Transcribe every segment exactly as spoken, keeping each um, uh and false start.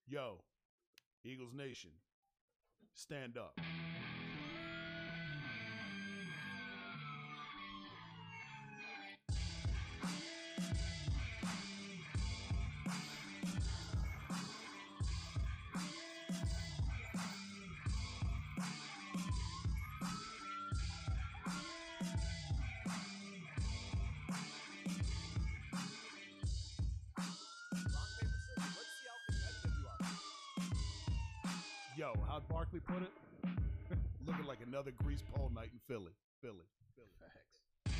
Yo, Eagles Nation, stand up. Yo, how'd Barkley put it? Looking like another grease pole night in Philly. Philly. Philly. Facts.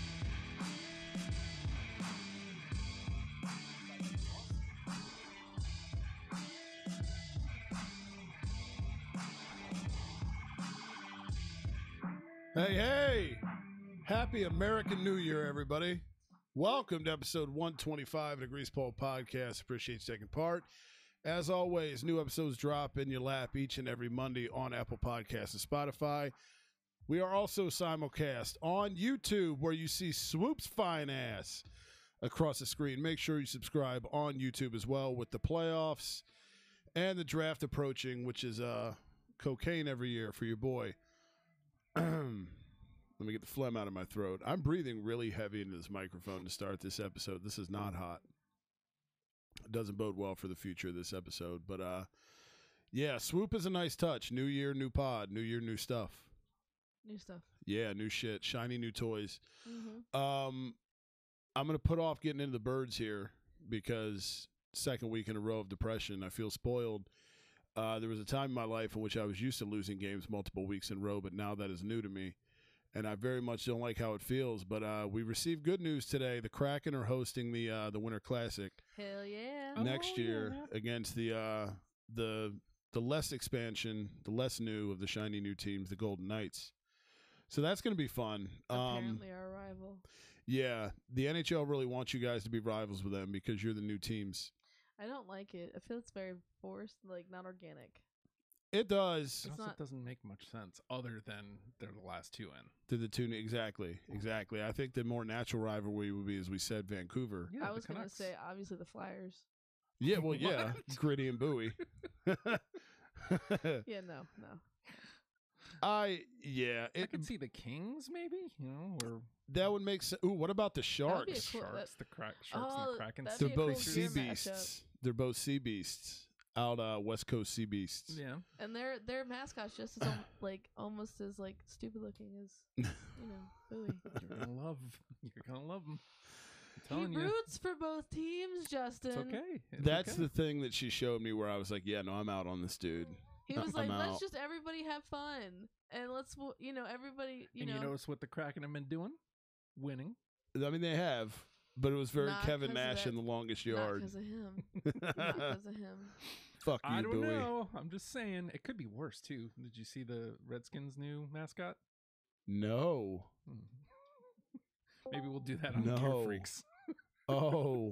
Hey, hey! Happy American New Year, everybody. Welcome to episode one twenty-five of the Grease Pole Podcast. Appreciate you taking part. As always, new episodes drop in your lap each and every Monday on Apple Podcasts and Spotify. We are also simulcast on YouTube, where you see Swoop's fine ass across the screen. Make sure you subscribe on YouTube as well, with the playoffs and the draft approaching, which is uh, cocaine every year for your boy. Let me get the phlegm out of my throat. I'm breathing really heavy into this microphone to start this episode. This is not hot. It doesn't bode well for the future of this episode. But, uh, yeah, Swoop is a nice touch. New year, new pod. New year, new stuff. New stuff. Yeah, new shit. Shiny new toys. Mm-hmm. Um, I'm going to put off getting into the birds here because second week in a row of depression. I feel spoiled. Uh, there was a time in my life in which I was used to losing games multiple weeks in a row, but now that is new to me. And I very much don't like how it feels. But uh, we received good news today. The Kraken are hosting the uh, the Winter Classic Hell yeah. next Oh, year yeah. against the uh, the the less expansion, the less new of the shiny new teams, the Golden Knights. So that's going to be fun. Apparently our rival. Yeah, the N H L really wants you guys to be rivals with them because you're the new teams. I don't like it. I feel it's very forced, like not organic. It does. It It's also not- doesn't make much sense other than they're the last two in. To the two, exactly, exactly. I think the more natural rivalry would be, as we said, Vancouver. Yeah, I the was going to Canucks. say, obviously, the Flyers. Yeah, well, yeah, What? Gritty and Bowie. Yeah, no, no. I yeah, I it could see the Kings, maybe. You know, or that would make sense. Ooh, what about the would be a Sharks? cool- Sharks, the crack, Sharks Oh, and the Kraken. that'd They're be a both cool sea beer beasts. They're both sea beasts. Out uh, West Coast sea beasts. Yeah, And their their mascot's just as al- like almost as like stupid looking as you know Bowie. you're gonna love. You're gonna love them. I'm He telling you, roots for both teams, Justin. it's okay. It's That's okay. the thing that she showed me where I was like, yeah, no, I'm out on this dude. He I- was I'm like, let's out. just everybody have fun and let's w- you know everybody you and know you notice what the Kraken have been doing? Winning. I mean, they have, but it was very Not Kevin 'cause of Nash that- in the longest not yard. because of him, not because of him. Fuck you, I don't Bowie. know. I'm just saying it could be worse too. Did you see the Redskins' new mascot? No. Hmm. Maybe we'll do that on No. Gear Freaks. Oh.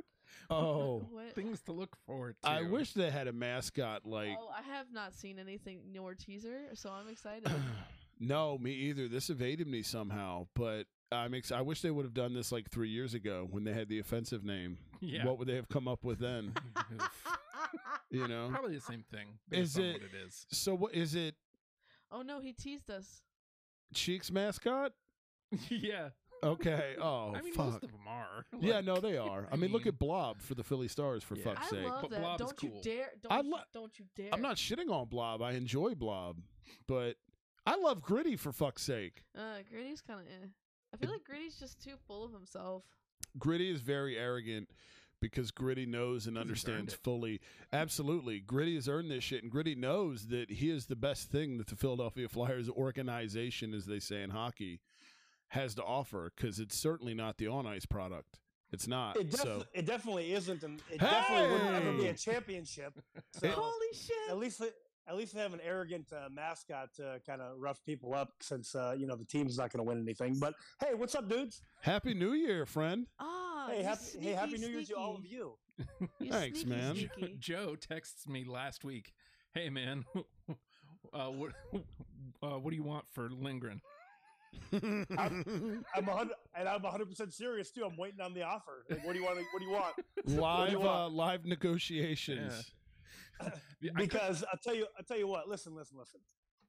Oh. What? Things to look forward to. I wish they had a mascot like. Oh, I have not seen anything nor teaser, so I'm excited. No, me either. This evaded me somehow, but I'm ex- I wish they would have done this like three years ago when they had the offensive name. Yeah. What would they have come up with then? Oof. You know. Probably the same thing. Is Based on it- what it is? So what is it? Oh no, he teased us. Cheeks mascot? Yeah. Okay. Oh I mean, fuck. most of them are. Yeah, Like, no, they are. I, I mean, look mean- at Blob for the Philly Stars, for Yeah. fuck's I sake. love But that. Blob is don't you cool. dare! I Don't, you, lo- don't you dare! I'm not shitting on Blob. I enjoy Blob, but I love Gritty for fuck's sake. Uh, Gritty's kind of. Eh. I feel like Gritty's just too full of himself. Gritty is very arrogant because Gritty knows and 'Cause he's understands earned it. fully. Absolutely. Gritty has earned this shit, and Gritty knows that he is the best thing that the Philadelphia Flyers organization, as they say in hockey, has to offer, because it's certainly not the on-ice product. It's not. It, def- so it definitely isn't, and it definitely wouldn't ever be Hey! a championship. So Holy shit! at least, they, at least they have an arrogant uh, mascot to kind of rough people up, since uh, you know the team's not going to win anything. But hey, what's up, dudes? Happy New Year, friend. Ah, hey, you happy, sneaky, hey, happy New Year to all of sneaky. you. You Thanks, sneaky, man. sneaky. Joe texts me last week. Hey man, uh, what uh, what do you want for Lindgren? I'm a hundred, and I'm one hundred percent serious too. I'm waiting on the offer. Like, what do you want? What do you want? live you uh, want? live negotiations. I- because I'll tell you, I'll tell you what. Listen, listen, listen.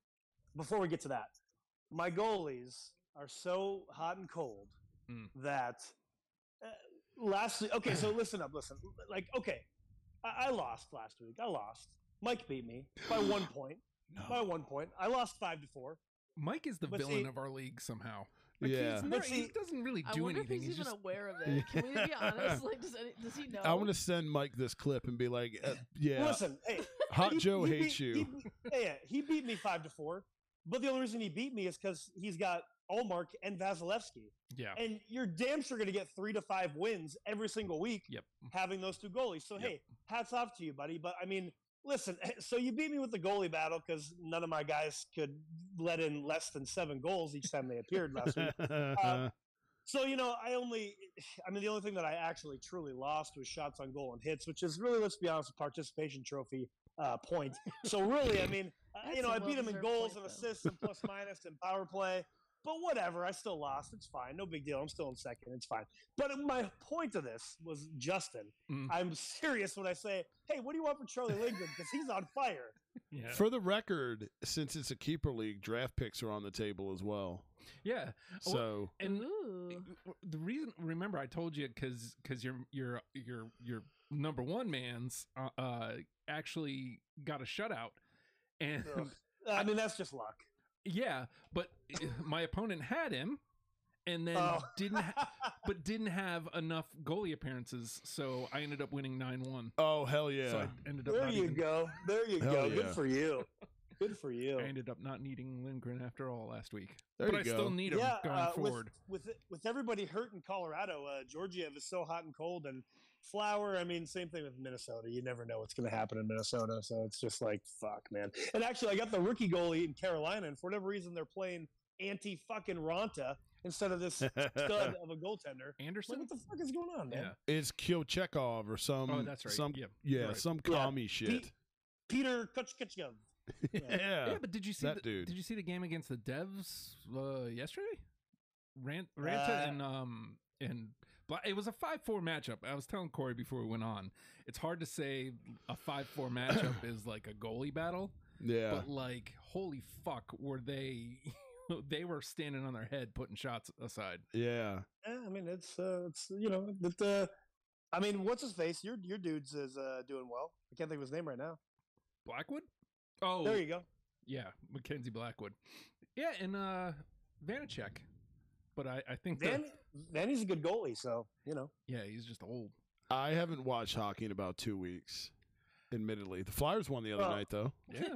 Before we get to that, my goalies are so hot and cold Mm. that uh, last. Okay, so listen up, listen. Like, okay, I, I lost last week. I lost. Mike beat me by one point. By No. one point, I lost five to four. Mike is the But villain see- of our league somehow. Like, Yeah. he's But not- he see- doesn't really I do wonder anything. if he's, He's even just aware of it. Can we be honest? Like, does, any, does he know? I want to send Mike this clip and be like, uh, "Yeah, Listen, hey, Hot he- Joe he hates beat- you." He, beat- yeah, yeah, he beat me five to four. But the only reason he beat me is because he's got Olmark and Vasilevsky, yeah. and you're damn sure going to get three to five wins every single week Yep. having those two goalies. So Yep. hey, hats off to you, buddy. But I mean, listen. So you beat me with the goalie battle because none of my guys could let in less than seven goals each time they appeared last week. Um, So, you know, I only, I mean, the only thing that I actually truly lost was shots on goal and hits, which is really, let's be honest, a participation trophy uh, point. So, really, I mean, uh, That's you know, a I beat him in well-deserved goals point, and though. assists and plus minus and power play. But whatever, I still lost. It's fine. No big deal. I'm still in second. It's fine. But my point of this was Justin. Mm. I'm serious when I say, hey, what do you want for Charlie Lindgren? Because he's on fire. Yeah. For the record, since it's a keeper league, draft picks are on the table as well. yeah. Well, So and Ooh. the reason, remember, I told you because because your your your your number one man's uh, uh actually got a shutout, and Ugh. I mean, that's just luck. yeah, but my opponent had him, and then Oh. didn't, ha- but didn't have enough goalie appearances, so I ended up winning nine one. oh hell yeah. So I ended up There not you even, go. There you Hell go. yeah. Good for you. Good for you. I ended up not needing Lindgren after all last week, There but you I go. still need him yeah, going uh, forward. With, with with everybody hurt in Colorado, uh, Georgiev is so hot and cold, and Flower. I mean, same thing with Minnesota. You never know what's going to happen in Minnesota, so it's just like fuck, man. And actually, I got the rookie goalie in Carolina, and for whatever reason, they're playing anti fucking Ronta instead of this stud of a goaltender. Like, Anderson. what the fuck is going on, man? Yeah. It's Kyochekov or some. Oh, that's right. Some Yeah. yeah, Right. some Yeah. commie shit. Pete- Peter Kuchkechkov. yeah. Yeah, but did you see that the, dude. Did you see the game against the Devs uh, yesterday? Rant, Ranta Uh, and um and Bla- it was a five four matchup. I was telling Corey before we went on. It's hard to say a five four matchup is like a goalie battle, Yeah. but like holy fuck, were they? They were standing on their head, putting shots aside. Yeah. Yeah, I mean, it's uh, it's you know, but uh, I mean, what's his face? Your your dude's is uh, doing well. I can't think of his name right now. Blackwood. Oh, There you go. yeah, Mackenzie Blackwood. Yeah, and uh, Vanacek. But I, I think that, Van, Vanny's a good goalie, so you know. yeah, he's just old. I haven't watched hockey in about two weeks. Admittedly, the Flyers won the other Oh. night though, Yeah.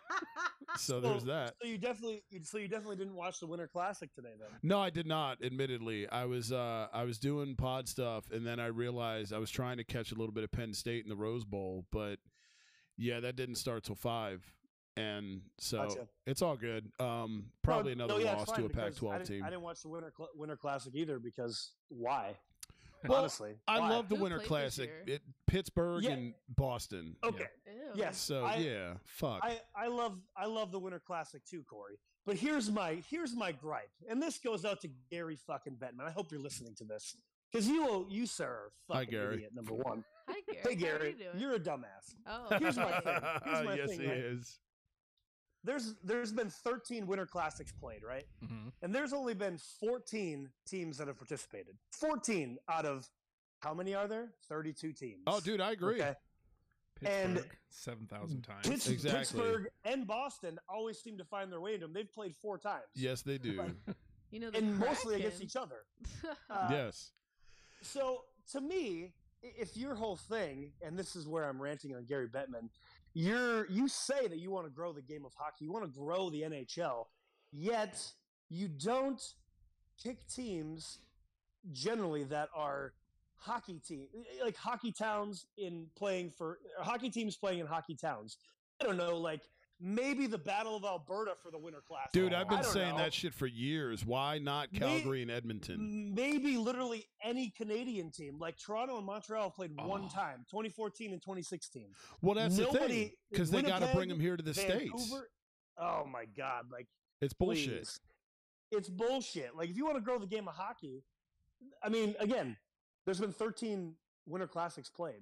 so there's So- that. So you definitely, so you definitely didn't watch the Winter Classic today, then. No, I did not. Admittedly, I was uh, I was doing pod stuff, and then I realized I was trying to catch a little bit of Penn State in the Rose Bowl, but yeah, that didn't start till five, and so Gotcha. it's all good. Um, probably No, another no, yeah, it's loss to fine a because Pac I twelve didn't, team. I didn't watch the Winter Cl- Winter Classic either because why? Well, Honestly, I why? love the Who Winter played this Classic. year? It, Pittsburgh Yeah. and Boston. Okay. Ew. Yes. So I- yeah, fuck. I, I love I love the Winter Classic too, Corey. But here's my here's my gripe, and this goes out to Gary fucking Bettman. I hope you're listening to this because you you sir are a Hi, fucking Gary. idiot. Number one, Hi, Gary. hey How Gary, are you doing? you're a dumbass. Oh, Here's my okay. thing. Here's my yes, thing, he right? is. There's there's been thirteen Winter Classics played, right? Mm-hmm. And there's only been fourteen teams that have participated. fourteen out of how many are there? thirty-two teams. Oh, dude, I agree. Okay. Pittsburgh, And- seven thousand times. Pitts- Exactly. Pittsburgh and Boston always seem to find their way into them. They've played four times. Yes, they do. You know, the And mostly against Kraken. each other. Uh, yes. So to me, i- if your whole thing, and this is where I'm ranting on Gary Bettman, you're you say that you want to grow the game of hockey, you want to grow the N H L, yet you don't pick teams generally that are hockey team like hockey towns in playing for hockey teams playing in hockey towns. I don't know, like maybe the Battle of Alberta for the Winter Classic. Dude, I've I been don't saying know. that shit for years. Why not May- Calgary and Edmonton? Maybe literally any Canadian team, like Toronto and Montreal, played one Oh. time, twenty fourteen and twenty sixteen. Well, that's the thing Nobody- because they got to bring Winnipeg, them here to the states. Vancouver, oh my god, like It's bullshit. please. It's bullshit. Like if you want to grow the game of hockey, I mean, again, there's been thirteen Winter Classics played,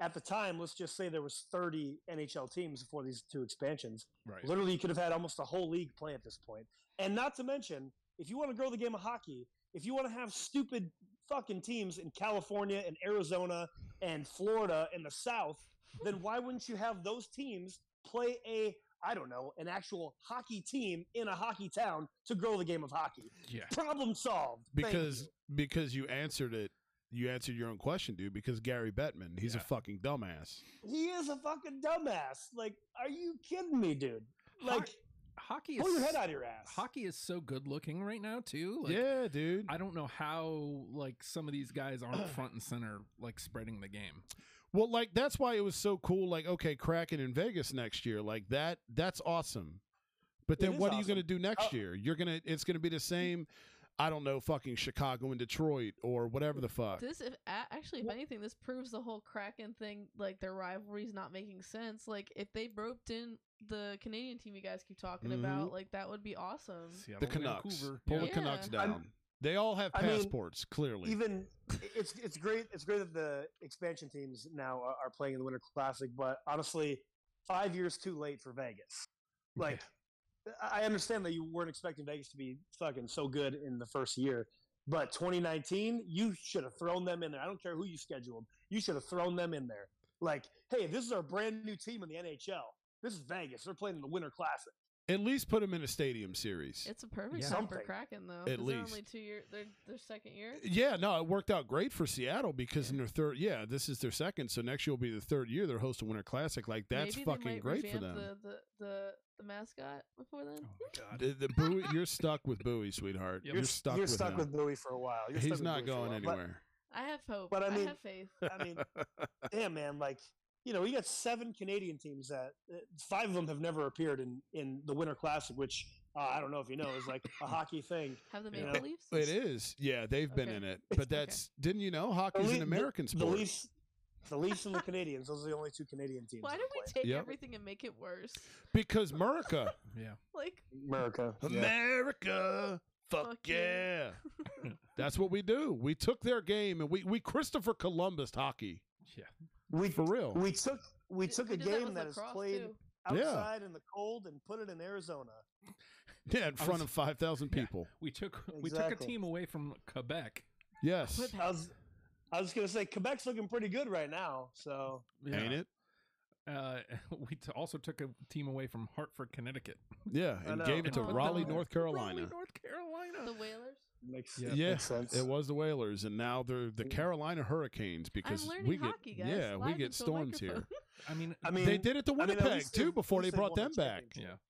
at the time, let's just say there was thirty N H L teams before these two expansions. Right. Literally, you could have had almost a whole league play at this point. And not to mention, if you want to grow the game of hockey, if you want to have stupid fucking teams in California and Arizona and Florida and the South, then why wouldn't you have those teams play a, I don't know, an actual hockey team in a hockey town to grow the game of hockey? Yeah. Problem solved. Thank Because you. because you answered it. You answered your own question, dude, because Gary Bettman, he's Yeah. a fucking dumbass. He is a fucking dumbass. Like, are you kidding me, dude? Like, Hockey pull is your head out of your ass. hockey is so good looking right now too. Like, yeah, dude. I don't know how like some of these guys aren't front and center like spreading the game. Well, like that's why it was so cool. Like, okay, Kraken in Vegas next year, like that. That's awesome. But It then, is what are you awesome. going to do next Oh. year? You're gonna. It's going to be the same. I don't know, fucking Chicago and Detroit or whatever the fuck. This, if a- actually, if anything, this proves the whole Kraken thing, like their rivalry's not making sense. Like, if they roped in the Canadian team you guys keep talking Mhm. about, like that would be awesome. The Seattle, Canucks. Vancouver. Pull Yeah. the Yeah. Canucks I'm- down. They all have I mean, passports, clearly. Even it's it's great. It's great that the expansion teams now are, are playing in the Winter Classic. But honestly, five years too late for Vegas. Like, I I understand that you weren't expecting Vegas to be fucking so good in the first year. But twenty nineteen, you should have thrown them in there. I don't care who you scheduled. You should have thrown them in there. Like, hey, this is our brand new team in the N H L. This is Vegas. They're playing in the Winter Classic. At least put them in a stadium series. It's a perfect Yeah. time for Something. Kraken, though. At 'cause they're only least. two year. Their their second year. Yeah, no, it worked out great for Seattle because in their third, yeah, this is their second, so next year will be the third year they're hosting Winter Classic. Like that's Maybe they fucking might great for revamp them. The, the the the mascot before then. Oh my god. The, the Bowie, you're stuck with Bowie, sweetheart. Yep. You're, stuck You're with stuck him. with Bowie for a while. You're stuck He's with not Bowie for a going while. But- anywhere. I have hope. But I mean- have faith. I mean, damn, man, like, you know, you got seven Canadian teams that uh, five of them have never appeared in, in the Winter Classic, which uh, I don't know if you know is like a hockey thing. Have the you Maple know, Leafs? It is. Yeah, they've been Okay. in it. But that's didn't you know hockey's Le- an American the, sport. The Leafs, the Leafs and the Canadians, those are the only two Canadian teams. Why that do we play. take Yep. everything and make it worse? Because America. Yeah. Like, America? Yeah. America. Fuck, Fuck yeah. yeah. That's what we do. We took their game and we we Christopher Columbus hockey. Yeah. We For real. we took we d- took we a did that game with that is lacrosse, played too. Yeah. outside in the cold and put it in Arizona. Yeah, in I front was- of five thousand Yeah. people. We took we took a Exactly. team away from Quebec. Yes. Quit I was I was gonna say Quebec's looking pretty good right now. So Yeah. Ain't it? Uh, we t- also took a team away from Hartford, Connecticut. Yeah, I and know. gave it to Oh, Raleigh, no. North Carolina. Raleigh, North Carolina. The Whalers. makes Yeah. Yeah, makes sense. it was the Whalers, and now they're the Carolina Hurricanes because I'm learning we get hockey, guys. yeah we live get into a storms here. microphone. I mean, I mean, They did it to I mean, at Winnipeg least too they- before at they least brought won them a back. championship. yeah.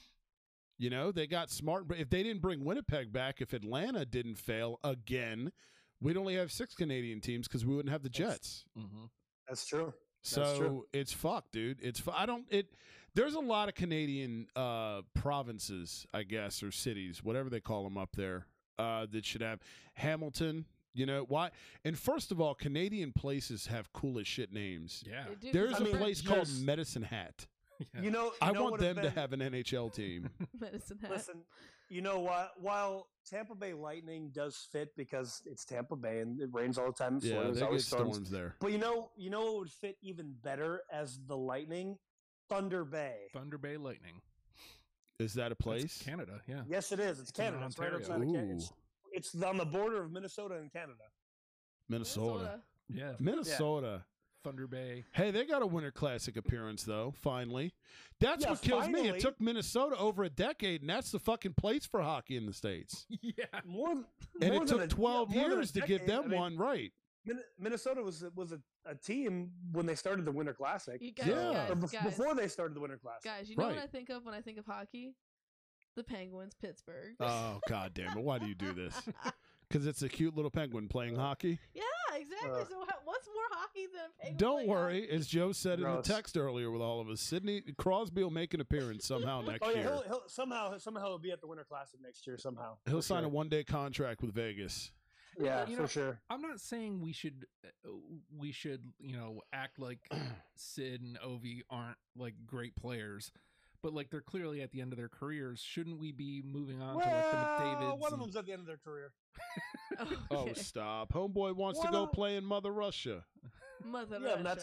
You know, they got smart. But if they didn't bring Winnipeg back, if Atlanta didn't fail again, we'd only have six Canadian teams because we wouldn't have the That's- Jets. Mm-hmm. That's true. So true. it's fucked, dude. It's fu- I don't it. There's a lot of Canadian uh, provinces, I guess, or cities, whatever they call them up there, uh, that should have Hamilton. You know why? And first of all, Canadian places have cool as shit names. Yeah. They do, 'cause There's I a I'm mean, place French. called there's- Medicine Hat. Yeah. You know, you I know want what them have to been- have an N H L team. Medicine Hat. Listen, you know what? While Tampa Bay Lightning does fit because it's Tampa Bay and it rains all the time, in Yeah, Florida, they there's get always storms. storms. there. But you know, you know what would fit even better as the Lightning? Thunder Bay. Thunder Bay Lightning. Is that a That's place? Canada. Yeah. Yes, it is. It's It's in Canada. It's right Ontario. outside of Canada. Ooh, It's, it's on the border of Minnesota and Canada. Minnesota. Yeah. Minnesota. Thunder Bay. Hey, they got a Winter Classic appearance though. Finally, that's Yeah, what kills me. finally. It took Minnesota over a decade, and that's the fucking place for hockey in the states. Yeah. More, And more it than took a- twelve more than a years to give decade. them I mean, one right. Min- Minnesota was was a, a team when they started the Winter Classic. You guys, Yeah. guys, Or bef- guys, before they started the Winter Classic. guys, you know Right. what I think of when I think of hockey? The Penguins, Pittsburgh. Oh god damn it! Why do you do this? Because it's a cute little penguin playing hockey. yeah, exactly. Uh, so ha- what's more hockey than a penguin? Don't playing worry, hockey? as Joe said in the Gross. text earlier with all of us, Sidney Crosby will make an appearance somehow next Oh yeah, year. he'll, he'll somehow somehow he'll be at the Winter Classic next year somehow. He'll for sign sure. a one-day contract with Vegas. Yeah, You for know, sure. I'm not saying we should uh, we should you know act like Sid and Ovi aren't like great players, but like they're clearly at the end of their careers. Shouldn't we be moving on to like the Well, McDavids? one of and- them's at the end of their career. Oh, Okay. stop! Homeboy wants to Why go not? play in Mother Russia. Mother Yeah, and that's Russia. a,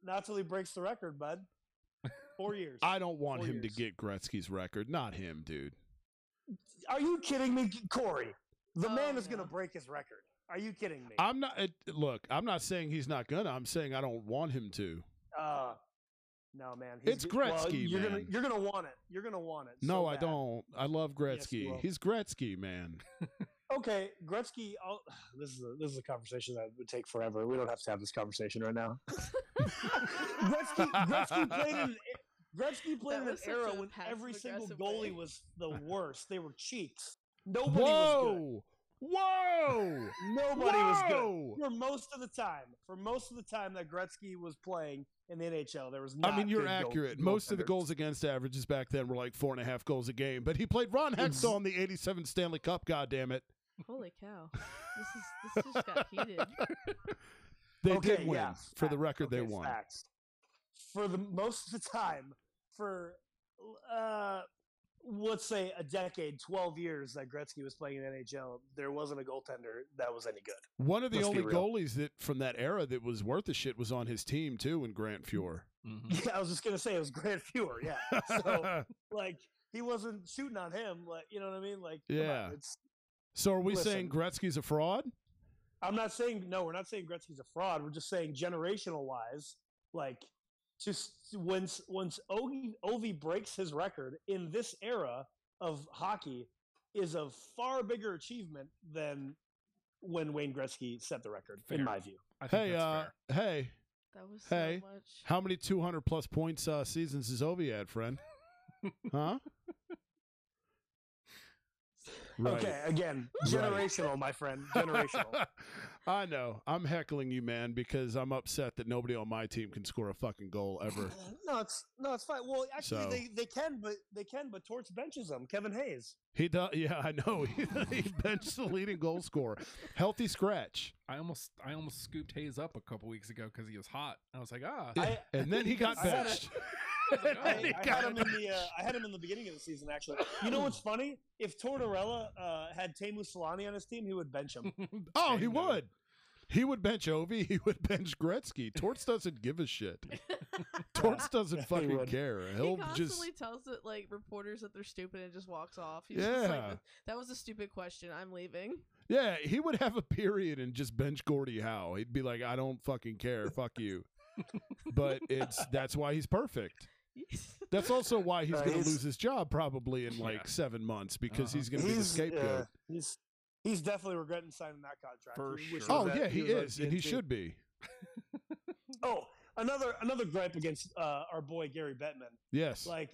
not till he breaks the record, bud. Four years. I don't want Four him years. to get Gretzky's record. Not him, dude. Are you kidding me, Corey? The Oh, man is no. going to break his record. Are you kidding me? I'm not. It, look, I'm not saying he's not gonna. I'm saying I don't want him to. Uh, no, man. He's It's g- well, Gretzky, you're Gonna, man. you're gonna want it. You're gonna want it. No, so I bad. don't. I love Yes, you Gretzky. will. He's Gretzky, man. Okay, Gretzky. I'll, this is a, this is a conversation that would take forever. We don't have to have this conversation right now. Gretzky, Gretzky played in an, Gretzky played That in an was such era a when every single passive-aggressive goalie way. was the worst. They were cheeks. Nobody was good. Whoa! Whoa! Nobody was good. Whoa! For most of the time, for most of the time that Gretzky was playing in the N H L, there was not I mean, you're good goal- accurate. Most of the goaltenders. goals against averages back then were like four and a half goals a game. But he played Ron Ex- Hextall in the eighty-seven Stanley Cup. God damn it! Holy cow! This is this just got heated. They Okay, did win. yeah, For the fact- record, they okay, won. Facts. For the most of the time, for uh, let's say a decade, twelve years that Gretzky was playing in the N H L, there wasn't a goaltender that was any good. One of the Let's be only real. goalies that from that era that was worth a shit was on his team too, in Grant Fuhr. Mhm. Yeah, I was just gonna say it was Grant Fuhr. Yeah, so like he wasn't shooting on him. Like you know what I mean? Like come on, Yeah. it's. So are we Listen. saying Gretzky's a fraud? I'm not saying no. We're not saying Gretzky's a fraud. We're just saying generational wise, like just once once Ovi, Ovi breaks his record in this era of hockey is a far bigger achievement than when Wayne Gretzky set the record, Fair. in my view. I think Hey, that's uh, fair. hey, That was so Hey. much. how many two hundred plus points uh, seasons has Ovi had, friend? Huh? Right. Okay, again, Right. generational, my friend, generational. I know. I'm heckling you, man, because I'm upset that nobody on my team can score a fucking goal ever. no, it's no, it's fine. Well, actually, So- they, they can, but they can, but Torts benches them. Kevin Hayes. He does. Yeah, I know. He benched the leading goal scorer. Healthy scratch. I almost I almost scooped Hayes up a couple weeks ago because he was hot. I was like, ah, I- and then he got I had a- benched. I- I, He I got- had him in the uh, I had him in the beginning of the season. Actually, you know what's funny? If Tortorella uh, had Teemu Solani on his team, he would bench him. Oh, Same, he dude. would. He would bench Ovi. He would bench Gretzky. Torts doesn't give a shit. Torts doesn't Yeah, he fucking would. care. He He'll constantly just. tells it like reporters that they're stupid and just walks off. He's just like, Yeah. that was a stupid question. I'm leaving. Yeah, he would have a period and just bench Gordie Howe. He'd be like, I don't fucking care. Fuck you. But it's that's why he's perfect. That's also why he's Uh, going to he's- lose his job probably in like Yeah. seven months because Uh-huh. he's going to be the He's scapegoat. uh, he's he's definitely regretting signing that contract. For He wishes sure. Oh that yeah, he was on is, and he T N T. should be. Oh, another another gripe against uh, our boy Gary Bettman. Yes. Like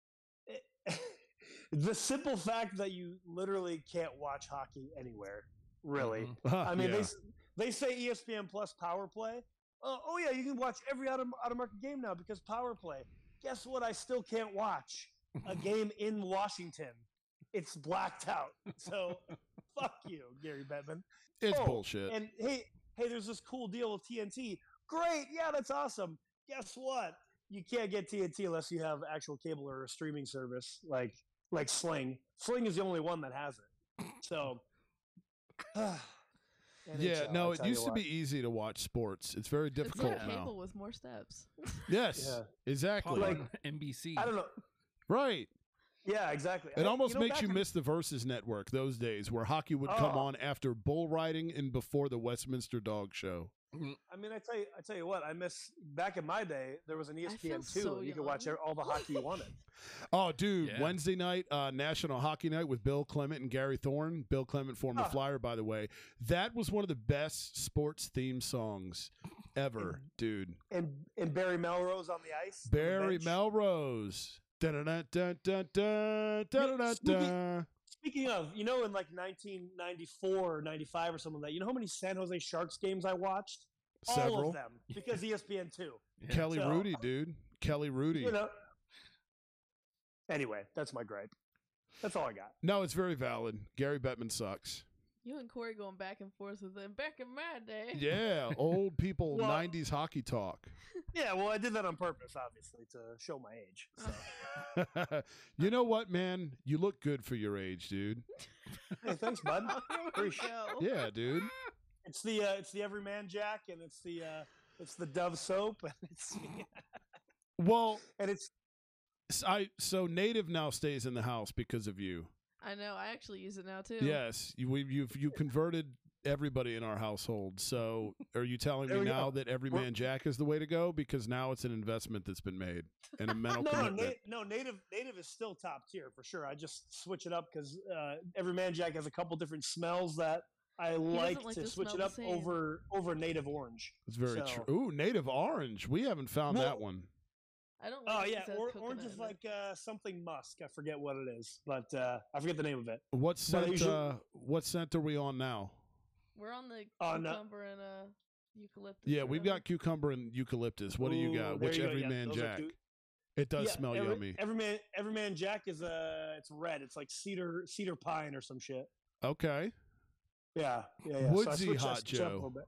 the simple fact that you literally can't watch hockey anywhere. Really. Mhm. Huh, I mean, yeah. they s- they say E S P N Plus Power Play. Uh, oh yeah, you can watch every out of out of market game now because Power Play. Guess what? I still can't watch a game in Washington. It's blacked out. So fuck you, Gary Bettman. it's Oh, bullshit. And hey, hey, there's this cool deal with T N T. Great, yeah, that's awesome. Guess what? You can't get T N T unless you have actual cable or a streaming service like like Sling. Sling is the only one that has it. So. yeah, N H L, no, I it tell you used to what. be easy to watch sports. It's very It's difficult like now. cable with more steps. Yes, Yeah. exactly. Pop Like- on N B C. I don't know. Right. Yeah, exactly. It I- almost know, makes back you in- miss the Versus Network those days where hockey would come Oh. on after bull riding and before the Westminster Dog Show. I mean, I tell you, I tell you what. I miss back in my day. There was an E S P N I two. feel so you could watch young. all the hockey you wanted. Oh, dude, Yeah. Wednesday night, uh, National Hockey Night with Bill Clement and Gary Thorne. Bill Clement, former Ah. Flyer, by the way. That was one of the best sports theme songs ever, dude. And and Barry Melrose on the ice. on the Barry bench. Melrose. Dun-dun-dun-dun-dun, dun-dun-dun-dun. Speaking of, you know, in like nineteen ninety-four or ninety-five or something like that, you know how many San Jose Sharks games I watched? All Several. of them because E S P N two. Yeah. Kelly So- Rudy, dude. Kelly Rudy. You know. Anyway, that's my gripe. That's all I got. No, it's very valid. Gary Bettman sucks. You and Corey going back and forth with them. Back in my day. Yeah, old people, Well- nineties hockey talk. Yeah, well, I did that on purpose, obviously, to show my age. So. You know what, man? You look good for your age, dude. Hey, thanks, bud. Here we Appreciate- go. Yeah, dude. It's the uh, it's the everyman Jack, and it's the uh, It's the Dove soap, and it's Well, and it's s- I so Native now stays in the house because of you. I know. I actually use it now too. Yes, you we, you've you converted everybody in our household. So are you telling There me we now go. that Everyman Jack is the way to go? Because now it's an investment that's been made and a mental no, no, commitment. na- no. Native, native is still top tier for sure. I just switch it up because uh, every man Jack has a couple different smells that I like, like to to switch smell it the up same. over over native orange. It's very So- true. Ooh, Native Orange. We haven't found Well- that one. I don't. Like Oh it yeah, 'cause it has or, coconut orange is in it. like uh, something musk. I forget what it is, but uh, I forget the name of it. What But I scent? usually- uh, what scent are we on now? We're on the Oh, no. cucumber and uh, eucalyptus. Yeah, or we've whatever. got cucumber and eucalyptus. What do you Ooh, got? there Which you go. Yeah, Everyman those are Jack? two- It does Yeah, smell every, yummy. Every man, every man Jack is uh, it's red. It's like cedar, cedar pine or some shit. Okay. Yeah, yeah, yeah. Woodsy so I switch, I Hot switch up a Joe. little bit.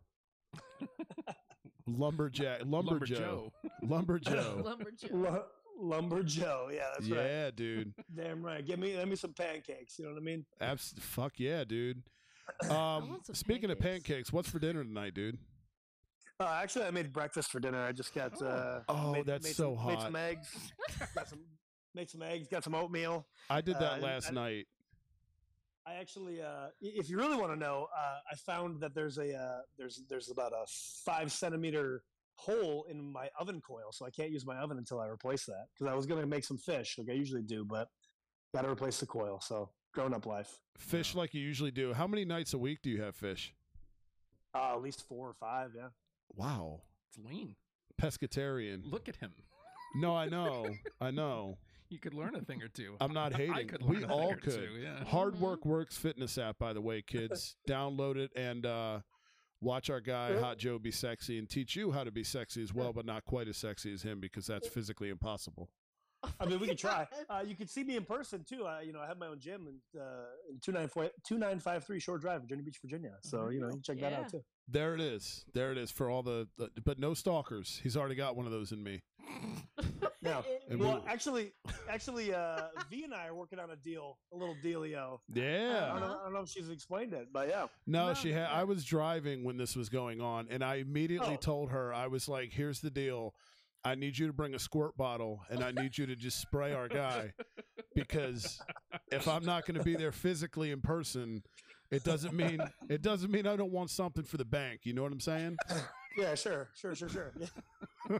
Lumberjack. Lumber, Lumber Joe. Joe. Lumber Joe. Lumberjack. Lu- Lumber Joe. Yeah, that's right. yeah, dude. Damn right. Give me, let me some pancakes. You know what I mean? Abs- fuck yeah, dude. Um, want some speaking of pancakes. pancakes, what's for dinner tonight, dude? Uh, actually, I made breakfast for dinner. I just got. Uh, Oh, made, that's made so some, Made hot. some eggs. got some. Made some eggs. Got some oatmeal. I did that Uh, last I- night. I actually, uh, i- if you really want to know, uh, I found that there's a uh, there's there's about a five centimeter hole in my oven coil, so I can't use my oven until I replace that. Because I was gonna make some fish, like I usually do, but got to replace the coil. So grown up life. Fish like you usually do. How many nights a week do you have fish? Uh, at least four or five. Yeah. Wow. It's lean. Pescatarian. Look at him. No, I know. I know. You could learn a thing or two. I'm not hating. I could We learn a all thing or could. two, yeah. Hard Mhm. Work Works fitness app, by the way, kids. Download it and uh, watch our guy Yeah. Hot Joe be sexy and teach you how to be sexy as well, but not quite as sexy as him because that's physically impossible. I mean, we could try. Uh, you can see me in person too. I, you know, I have my own gym in, uh, in two nine four two nine five three Shore Drive, Virginia Beach, Virginia. So you know, you can check that Yeah. out too. There it is. There it is for all the, the but no stalkers. He's already got one of those in me. Now, And well, we- actually, actually, uh, V and I are working on a deal, a little dealio. I Yeah. don't, know, I don't know if she's explained it, but yeah. No, No, she had. yeah. I was driving when this was going on, and I immediately Oh. told her, I was like, "Here's the deal. I need you to bring a squirt bottle, and I need you to just spray our guy, because if I'm not going to be there physically in person, it doesn't mean it doesn't mean I don't want something for the bank. You know what I'm saying? Yeah, sure, sure, sure, sure. Yeah.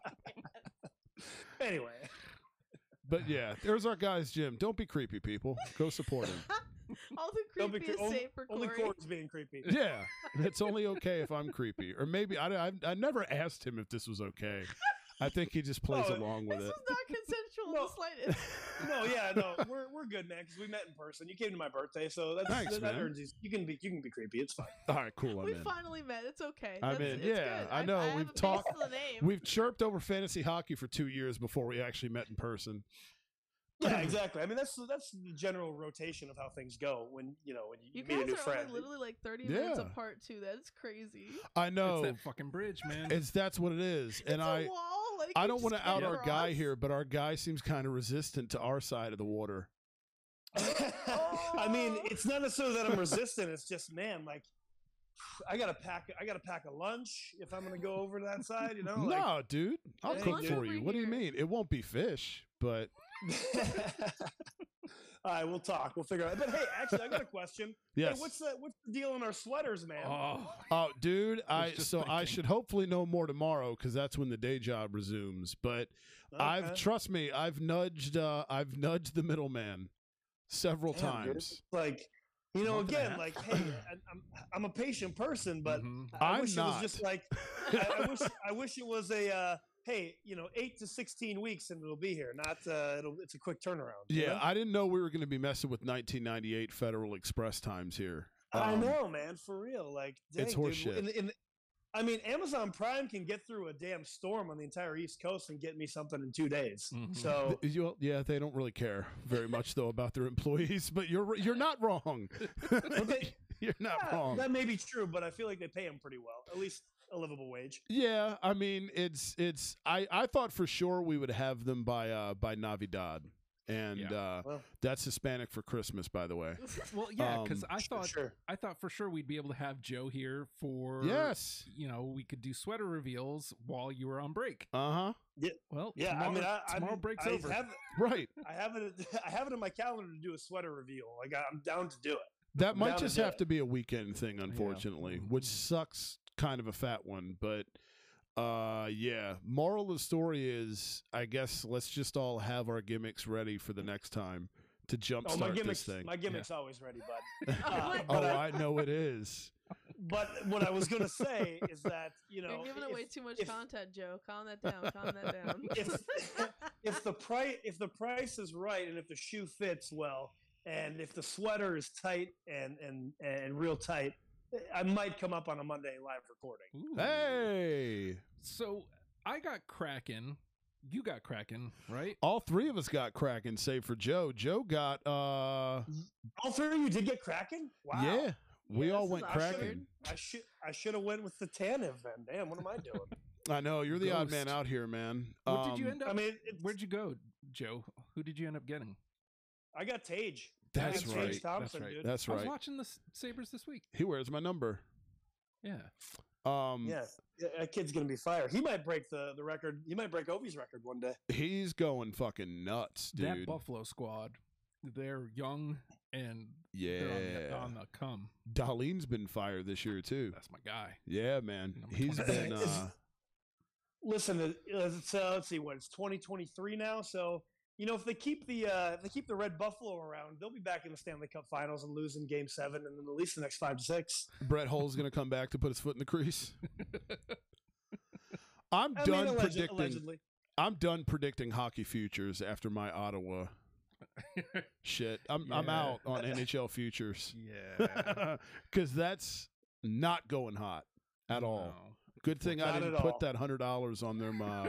Anyway, But yeah, there's our guy's gym. Don't be creepy, people. Go support him. All the don't be creepiest cre- only, safe for only Corey. Corey's being creepy. Yeah, it's only okay if I'm creepy, or maybe I, I, I never asked him if this was okay. I think he just plays Oh, along with This it. is not consensual in No. the slightest. No, yeah, no, we're we're good, man, because we met in person. You came to my birthday, so that's Thanks, that, man. earns you. You can be you can be creepy. It's fine. All right, cool. I'm we in. finally met. It's okay. I'm That's- in. it's Yeah, good. I know. I, I We've have a talked- base to the name. We've chirped over fantasy hockey for two years before we actually met in person. Yeah, exactly. I mean, that's that's the general rotation of how things go when you know when you, you meet a guys new are friend. only literally like thirty minutes Yeah. apart too. That's crazy. I know. It's that fucking bridge, man. It's that's what it is, and it's I a wall. Like, I you don't just want to can't out our guy cross. here, but our guy seems kind of resistant to our side of the water. I mean, it's not necessarily that I'm resistant. It's just, man, like I gotta pack. I gotta pack a lunch if I'm gonna go over to that side. You know, like, No, dude, I'll Hey, cook dude. for you. What do you Over mean? It won't be fish, but All right, we'll talk. We'll figure out. But hey, actually, I got a question. yes. Hey, what's the what's the deal on our sweaters, man? Oh, Oh, dude, I just so I thinking. should hopefully know more tomorrow because that's when the day job resumes. But I've Okay. trust me, I've nudged, uh, I've nudged the middleman several Damn, dude. times. Like, you know, Month and a again, half. like, hey, I- I'm I'm a patient person, but mhm. I I'm wish it not. was just like I, I wish I wish it was a uh, hey, you know, eight to sixteen weeks and it'll be here. Not uh, it'll it's a quick turnaround. you Yeah, know? I didn't know we were going to be messing with nineteen ninety-eight Federal Express times here. I Um, know, man, for real. Like, dang, it's dude, horseshit. in, in, I mean, Amazon Prime can get through a damn storm on the entire East Coast and get me something in two days. Mhm. So Th- you- yeah, they don't really care very much though about their employees, but you're you're not wrong. they- you're not yeah, wrong. that may be true, but I feel like they pay them pretty well, at least a livable wage. Yeah, I mean it's it's I I thought for sure we would have them by uh by Navidad. and Yeah. uh, Well, that's Hispanic for Christmas, by the way. Well, yeah, because Um, I sure, thought sure. I thought for sure we'd be able to have Joe here for Yes. You know, we could do sweater reveals while you were on break. Uh huh. Well, Yeah, tomorrow, I mean, I, tomorrow I'm- break's I over. Have, Right. I have it. I have it in my calendar to do a sweater reveal. Like I'm down to do it. That I'm might down to just do have it. to be a weekend thing, unfortunately, which sucks. Kind of a fat one, but uh, yeah. Moral of the story is, I guess let's just all have our gimmicks ready for the next time to Oh, my jumpstart gimmicks. this thing. My gimmicks always ready, bud. Oh Uh, my Oh, but, I, I know it is. but what I was gonna say is that you know You're giving if, away too much if- content, Joe. Calm that down. Calm that down. if if the price if the price is right and if the shoe fits well and if the sweater is tight and and and real tight, I might come up on a Monday live recording. Ooh. Hey, So I got Kraken. You got Kraken, right? all three of us got Kraken, save for Joe. Joe got uh, All three of you did get Kraken? Wow. yeah. We Yeah, all this went is Kraken. awkward. I should I should have went with the Tanev then. Damn, what am I doing? I know you're the odd man Ghost. out here, man. What did you Um, end up? I mean, it's, Where'd you go, Joe? Who did you end up getting? I got Tage. That's I got right. Tage Thompson, That's right. dude. That's I was right. watching the S- Sabres this week. He wears my number. Yeah. Um, Yeah, yeah, that kid's gonna be fire. He might break the, the record. He might break Ovi's record one day. he's going fucking nuts, dude. That Buffalo squad, they're young and yeah. they're on the, on the come. Darlene's been fired this year too. That's my guy. Yeah, man. Number He's been twenty-six. uh Listen, it- it's, uh, let's see what it's twenty twenty-three now. So you know, if they keep the uh, if they keep the Red Buffalo around, they'll be back in the Stanley Cup Finals and lose in Game Seven, and then at least the next five to six. Brett Hull's gonna come back to put his foot in the crease. I'm I done mean, alleged, predicting allegedly. I'm done predicting hockey futures after my Ottawa shit. I'm I'm Yeah. out on N H L futures. Yeah. Cause that's not going hot at all. No. Good thing I Not didn't at put all. that hundred dollars on them uh,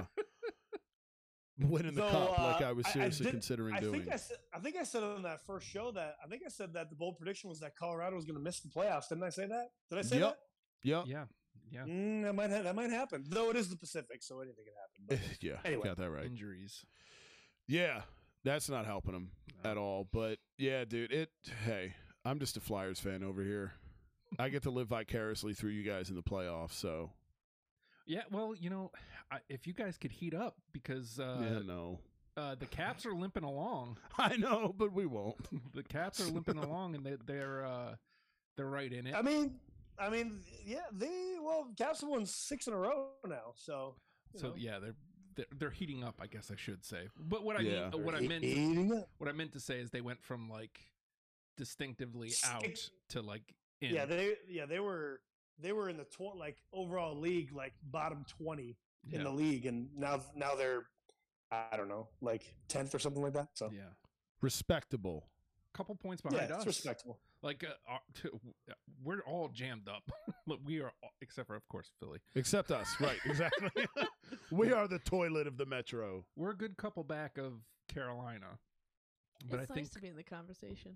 winning the Though, cup like uh, I was I- I seriously did- considering I doing. think I said I think I said on that first show that I think I said that the bold prediction was that Colorado was going to miss the playoffs. Didn't I say that? Did I say Yep. Yep. Yeah. Yeah. that? Mm, that might ha- that might happen. Though it is the Pacific, so anything can happen. But yeah. Anyway. Got that right. Injuries. Yeah. That's not helping them No. at all. But yeah, dude, it hey, I'm just a Flyers fan over here. I get to live vicariously through you guys in the playoffs, so Yeah. Well, you know, I, if you guys could heat up because uh, yeah, no. uh, the Caps are limping along. I know, but we won't. The Caps are limping along, and they, they're uh, they're right in it. I mean, I mean, yeah, they well, Caps have won six in a row now, so. you So know. yeah, they're, they're they're heating up, I guess I should say. But what I Yeah. mean, what I He- meant, heating up. what I meant to say is they went from like distinctively out Six- to like in. Yeah, they yeah they were they were in the tw- like overall league like bottom twenty in Yeah. the league, and now now they're I don't know like tenth or something like that. So yeah, Respectable. couple points yeah, behind it's us. respectable. Like uh, our- t- we're all jammed up. Look, we are, all, except for of course Philly. Except us. Right, exactly. We are the toilet of the metro. We're a good couple back of Carolina, but it's I nice think, to be in the conversation.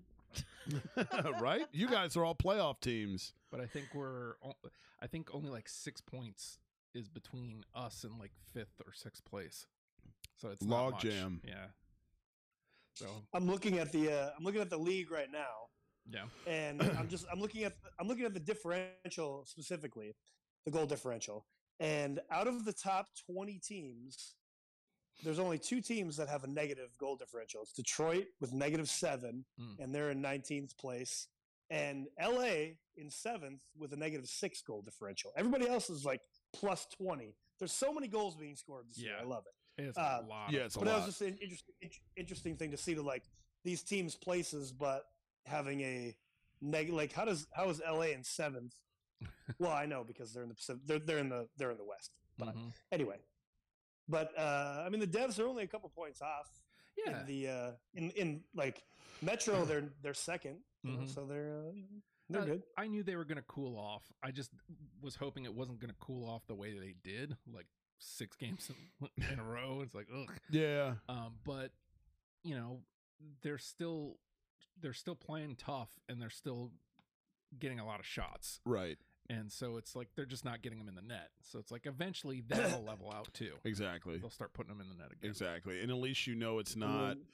Right? You guys are all playoff teams. but I think we're, o- I think only like six points is between us and like fifth or sixth place. So it's not Log much. jam. Yeah. So I'm looking at the uh, I'm looking at the league right now, yeah. and I'm just I'm looking at I'm looking at the differential specifically, the goal differential, and out of the top twenty teams, there's only two teams that have a negative goal differential. It's Detroit with negative seven, Mm. and they're in nineteenth place, and L A in seventh with a negative six goal differential. Everybody else is like plus twenty. There's so many goals being scored this year. Yeah. I love it. It's Uh, a lot. Yeah, of it's a But that lot. was just an interesting, interesting thing to see to like these teams' places, but having a neg. Like, how does how is L A in seventh? Well, I know because they're in the Pacific. They're they're in the they're in the West. But Mhm. anyway, but uh, I mean the Devs are only a couple points off. Yeah. In the uh, in in like Metro, they're they're second. You know, Mhm. so they're uh, they're Uh, good. I knew they were going to cool off. I just was hoping it wasn't going to cool off the way they did, like six games in, in a row. It's like, ugh. Yeah. Um, but you know, they're still they're still playing tough, and they're still getting a lot of shots. Right. And so it's like they're just not getting them in the net. So it's like eventually that'll level out too. Exactly. They'll start putting them in the net again. Exactly. And at least you know it's And not then-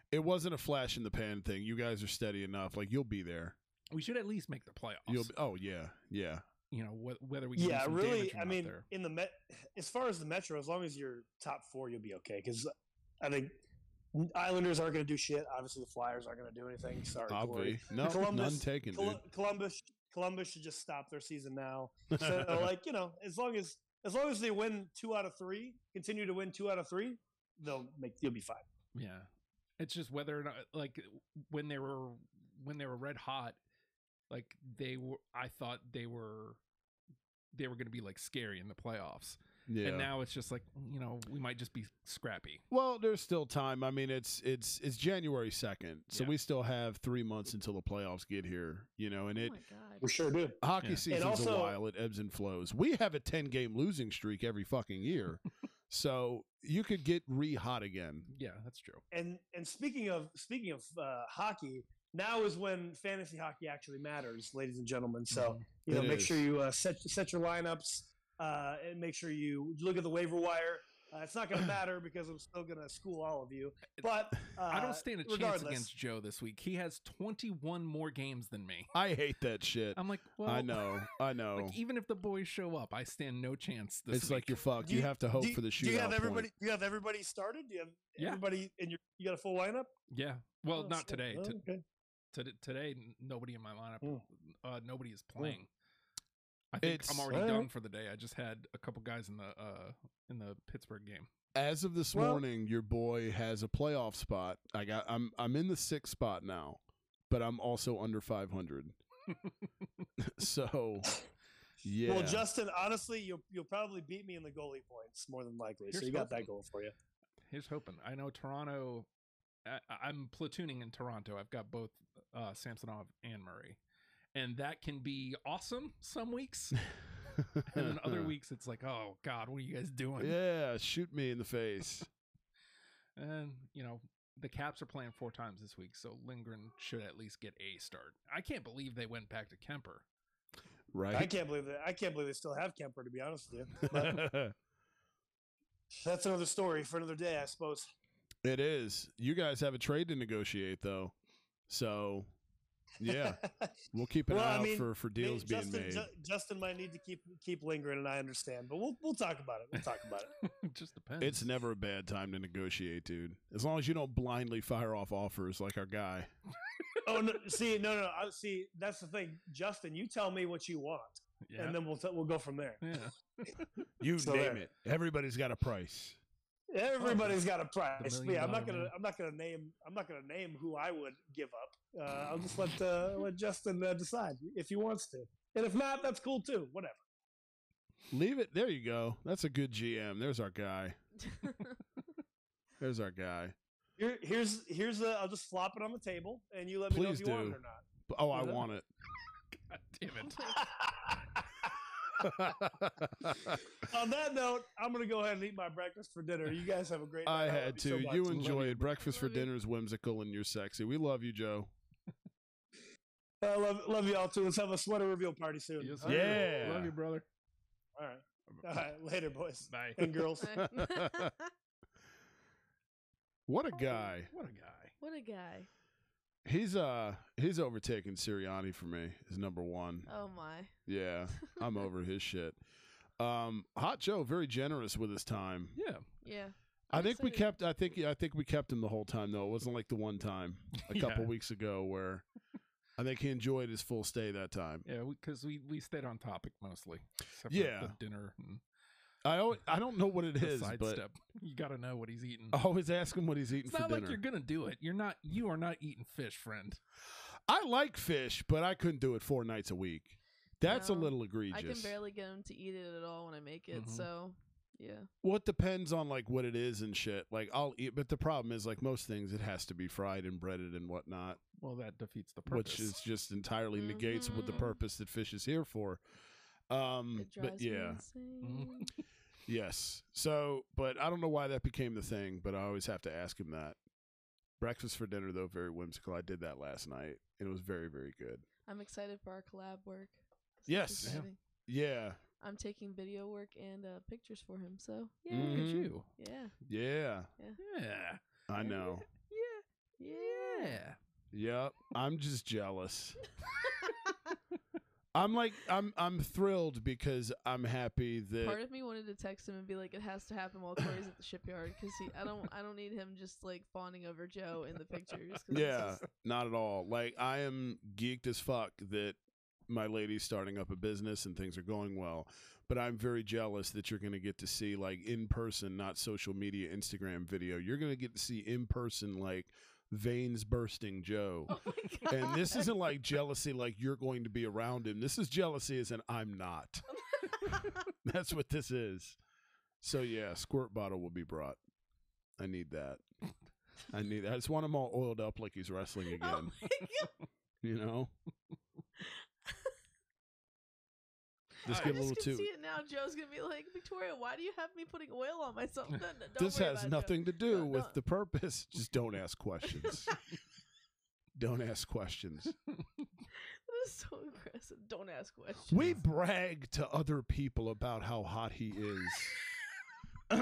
it wasn't a flash in the pan thing. You guys are steady enough. Like, you'll be there. We should at least make the playoffs. You'll be, oh yeah, yeah. You know, wh- whether we can Yeah, do some really. damage or I not mean, there. in the met, as far as the Metro, as long as you're top four, you'll be okay. Because I think Islanders aren't going to do shit. Obviously, the Flyers aren't going to do anything. Sorry, Corey. Obvi. No, Columbus- none taken, Col- dude. Columbus, Columbus should just stop their season now. So, like, you know, as long as as long as they win two out of three, continue to win two out of three, they'll make you'll be fine. Yeah, it's just whether or not, like, when they were when they were red hot, like they were. I thought they were they were going to be like scary in the playoffs. Yeah. And now it's just like, you know, we might just be scrappy. Well, there's still time. I mean, it's it's it's January second, so Yeah. we still have three months until the playoffs get here. You know, and Oh it my god. We sure do. hockey Yeah. season's And also- a while. It ebbs and flows. We have a ten game losing streak every fucking year, so you could get re hot again. Yeah, that's true. And and speaking of speaking of uh, hockey, now is when fantasy hockey actually matters, ladies and gentlemen. So Mhm. you know, It make is. sure you uh, set set your lineups uh, and make sure you look at the waiver wire. Uh, it's not going to matter because I'm still going to school all of you. But uh, I don't stand a chance regardless, against Joe this week. He has twenty-one more games than me. I hate that shit. I'm like, well, I know, I know. Like, even if the boys show up, I stand no chance this It's week. like you're fucked. Do You, you- have to hope do, for the do you shootout have everybody? point. Do you have everybody started? Do you have Yeah. everybody in your? You got a full lineup? yeah. Well, Oh, not shit. today. Oh, T- okay. t- today, n- nobody in my lineup. Mm. Uh, nobody is playing. I think It's- I'm already Alright. done for the day. I just had a couple guys in the uh in the Pittsburgh game. As of this Well- morning, your boy has a playoff spot. I got. I'm. I'm in the sixth spot now, but I'm also under five hundred. So, yeah. Well, Justin, honestly, you'll you'll probably beat me in the goalie points more than likely. so Here's you got that hoping. going for you. Here's hoping. I know Toronto. I, I'm platooning in Toronto. I've got both uh, Samsonov and Murray, and that can be awesome some weeks, and then other weeks it's like, oh God, what are you guys doing? Yeah, shoot me in the face. And you know the Caps are playing four times this week, so Lindgren should at least get a start. I can't believe they went back to Kemper. Right. I can't believe that. I can't believe they still have Kemper. To be honest with you, but that's another story for another day, I suppose. It is. You guys have a trade to negotiate, though. So, yeah, we'll keep an Well, eye I out mean, for, for deals Maybe being Justin, made. Ju- Justin might need to keep keep lingering, and I understand, but we'll we'll talk about it. We'll talk about it. It just depends. It's never a bad time to negotiate, dude. As long as you don't blindly fire off offers like our guy. Oh no! See, no, no. I, see, that's the thing, Justin. You tell me what you want, yeah. and then we'll t- we'll go from there. yeah. You So name there. it. Everybody's got a price. Everybody's got a price. million Yeah, I'm not dollar gonna. man. I'm not gonna name. I'm not gonna name who I would give up. Uh, I'll just let uh, let Justin uh, decide if he wants to, and if not, that's cool too. Whatever. Leave it. There you go. That's a good G M. There's our guy. There's our guy. Here, here's here's a. I'll just flop it on the table, and you let me know Please if you want do. it or not. Oh, I Yeah. want it. God damn it. On that note, I'm gonna go ahead and eat my breakfast for dinner. You guys have a great I night. love had so to. much. You Love enjoy you. it. Breakfast for Love you. dinner is whimsical and you're sexy. We love you, Joe. Uh, love, love you all too. Let's have a sweater reveal party soon. Yes, All sir. Yeah. Love you, brother. right. All right. Later, boys Bye. and girls. What a guy. What a guy. What a guy. He's uh he's overtaken Sirianni for me as number one. Oh my. Yeah, I'm over his shit. Um, Hot Joe, very generous with his time. Yeah. Yeah. I I'm think we excited. kept. I think. I think we kept him the whole time though. It wasn't like the one time a couple Yeah. weeks ago where I think he enjoyed his full stay that time. Yeah, because we, we, stayed on topic mostly. Except Yeah. For the dinner and I always, I don't know what it the is, but Oh, sidestep. You got to know what he's eating. I always ask him what he's eating it's for not dinner. like you're going to do it. You're not, you are not eating fish, friend. I like fish, but I couldn't do it four nights a week. That's a No, little egregious. I can barely get him to eat it at all when I make it. Mhm. So, yeah. Well, it depends on like what it is and shit. Like I'll eat, but the problem is like most things, it has to be fried and breaded and whatnot, Well, that defeats the purpose. which is just entirely negates what the Mhm. purpose that fish is here for. Um, It drives but me yeah, insane. yes. So, but I don't know why that became the thing, but I always have to ask him that. Breakfast for dinner, though, very whimsical. I did that last night, and it was very, very good. I'm excited for our collab work. This is Yes. Yeah. exciting. Yeah, I'm taking video work and uh, pictures for him. So, yeah. Mhm. Look at you. Yeah. yeah, Yeah. I know. Yeah. Yeah. Yep. I'm just jealous. I'm like I'm I'm thrilled because I'm happy that Part of me wanted to text him and be like, "It has to happen while Corey's at the shipyard because he, I don't, I don't need him just like fawning over Joe in the pictures." 'cause it's yeah, just- not at all. Like I am geeked as fuck that my lady's starting up a business and things are going well. But I'm very jealous that you're going to get to see like in person, not social media, Instagram video. You're going to get to see in person like veins bursting Joe. Oh my god! And this isn't like jealousy like you're going to be around him. This is jealousy as in I'm not. That's what this is. So yeah, squirt bottle will be brought. I need that. I need. I just want him all oiled up like he's wrestling again. Oh my god! You know. Just I give a just little can too. see it now. Joe's gonna be like, "Victoria, why do you have me putting oil on myself?" No, no, don't This worry has about it, Joe. nothing to do No, with no. the purpose. Just don't ask questions. Don't ask questions. That is so aggressive. Don't ask questions. We brag to other people about how hot he is.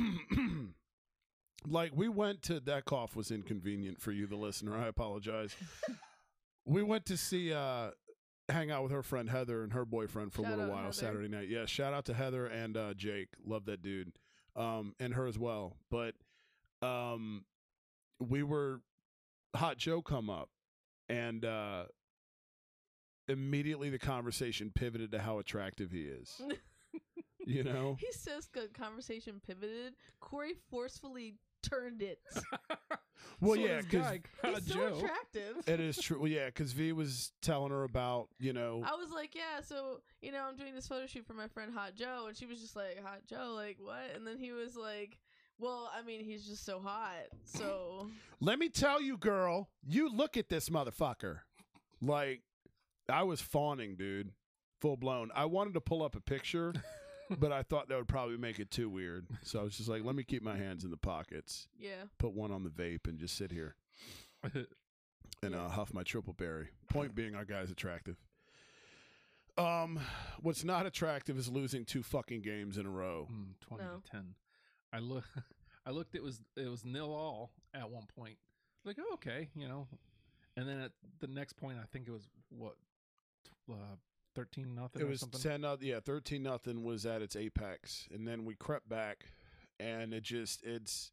Like we went to that cough was inconvenient for you, the listener. I apologize. We went to see uh hang out with her friend Heather and her boyfriend for Shout a little out, while Heather. Saturday night. Yeah, shout out to Heather and uh Jake. Love that dude. Um and her as well. But um we were Hot Joe come up and uh immediately the conversation pivoted to how attractive he is. You know? He says the conversation pivoted. Corey forcefully turned it. Well, So yeah, this because guy, He's God, so Joe. attractive. it is true. Well, yeah, because V was telling her about, you know, I was like, yeah, so, you know, I'm doing this photo shoot for my friend Hot Joe. And she was just like, Hot Joe? Like, what? And then he was like, well, I mean, he's just so hot. So, let me tell you, girl, you look at this motherfucker. Like, I was fawning, dude. Full blown. I wanted to pull up a picture, but I thought that would probably make it too weird. So I was just like, let me keep my hands in the pockets, yeah. put one on the vape, and just sit here and uh, huff my triple berry. Point being, our guy's attractive. Um, what's not attractive is losing two fucking games in a row. Mm, Twenty No. to ten. I look. I looked. It was it was nil all at one point. Like, oh, okay, you know. And then at the next point, I think it was what, uh, thirteen nothing. It or was something? ten. Uh, yeah, thirteen nothing was at its apex, and then we crept back, and it just it's.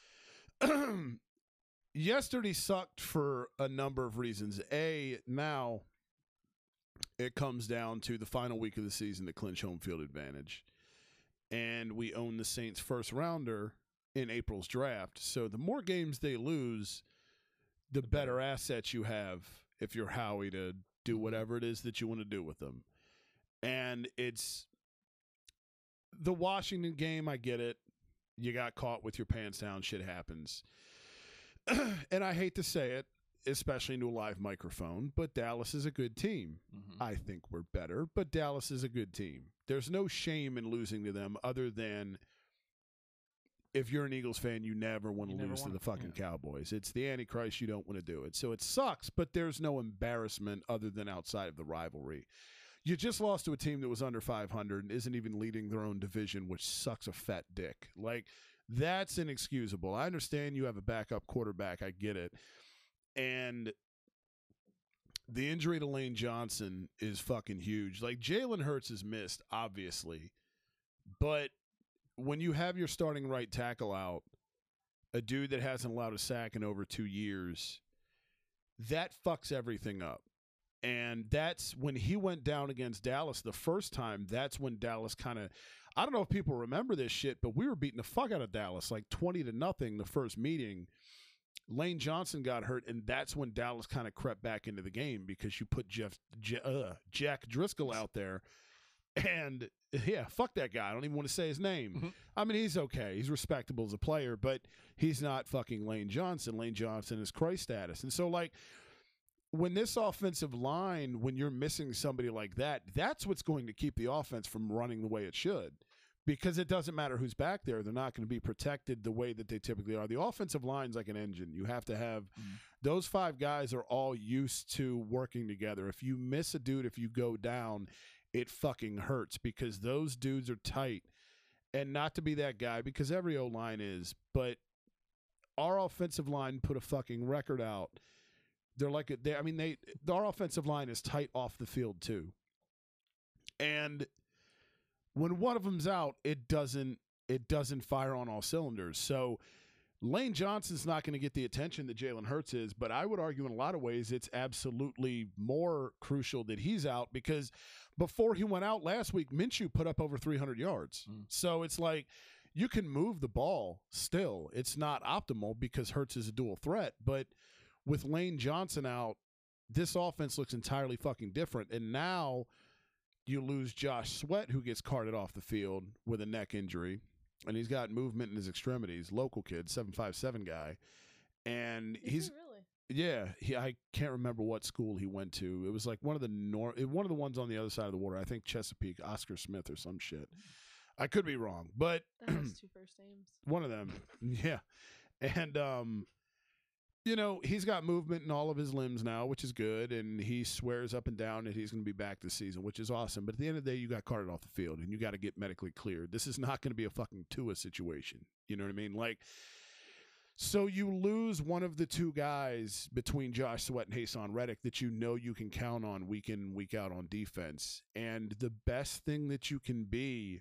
Yesterday sucked for a number of reasons. A, now it comes down to the final week of the season to clinch home field advantage, and we own the Saints first rounder in April's draft. So the more games they lose, the better assets you have if you're Howie to do whatever it is that you want to do with them. And it's the Washington game. I get it. You got caught with your pants down. Shit happens. And I hate to say it, especially into a live microphone, but Dallas is a good team. Mhm. I think we're better, but Dallas is a good team. There's no shame in losing to them other than if you're an Eagles fan, you never want to You never lose to wanna- the fucking yeah. Cowboys. It's the Antichrist. You don't want to do it. So it sucks, but there's no embarrassment other than outside of the rivalry. You just lost to a team that was under five hundred and isn't even leading their own division, which sucks a fat dick. Like, that's inexcusable. I understand you have a backup quarterback. I get it. And the injury to Lane Johnson is fucking huge. Like, Jalen Hurts is missed, obviously. But when you have your starting right tackle out, a dude that hasn't allowed a sack in over two years, that fucks everything up. And that's when he went down against Dallas the first time. That's when Dallas kind of, I don't know if people remember this shit, but we were beating the fuck out of Dallas, like twenty to nothing the first meeting. Lane Johnson got hurt, and that's when Dallas kind of crept back into the game because you put Jeff, Je, uh, Jack Driscoll out there. And yeah, fuck that guy. I don't even want to say his name. Mm-hmm. I mean, he's okay. He's respectable as a player, but he's not fucking Lane Johnson. Lane Johnson is Christ status. And so, like, when this offensive line, when you're missing somebody like that, that's what's going to keep the offense from running the way it should. Because it doesn't matter who's back there. They're not going to be protected the way that they typically are. The offensive line's like an engine. You have to have Mm. those five guys are all used to working together. If you miss a dude, if you go down, it fucking hurts because those dudes are tight. And not to be that guy, because every O-line is, but our offensive line put a fucking record out. They're like, a, they, I mean, they our offensive line is tight off the field too. And when one of them's out, it doesn't it doesn't fire on all cylinders. So Lane Johnson's not going to get the attention that Jalen Hurts is, but I would argue in a lot of ways it's absolutely more crucial that he's out, because before he went out last week, Minshew put up over three hundred yards. Mm. So it's like you can move the ball still. It's not optimal because Hurts is a dual threat, but with Lane Johnson out, this offense looks entirely fucking different. And now you lose Josh Sweat, who gets carted off the field with a neck injury, and he's got movement in his extremities. Local kid, seven five seven guy. And Is he's he really? Yeah, he, I can't remember what school he went to. It was like one of the nor- one of the ones on the other side of the water. I think Chesapeake, Oscar Smith or some shit. I could be wrong, but That has two first names. one of them. Yeah. And um you know, he's got movement in all of his limbs now, which is good, and he swears up and down that he's going to be back this season, which is awesome. But at the end of the day, you got carted off the field, and you got to get medically cleared. This is not going to be a fucking Tua situation. You know what I mean? Like, so you lose one of the two guys between Josh Sweat and Hassan Reddick that you know you can count on week in, week out on defense. And the best thing that you can be,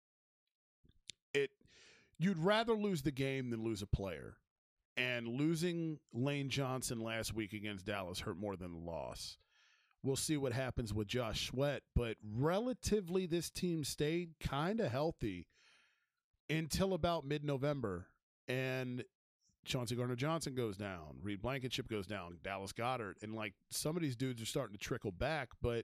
it you'd rather lose the game than lose a player. And losing Lane Johnson last week against Dallas hurt more than the loss. We'll see what happens with Josh Sweat, but relatively this team stayed kind of healthy until about mid-November. And Chauncey Gardner-Johnson goes down. Reed Blankenship goes down. Dallas Goedert. And, like, some of these dudes are starting to trickle back, but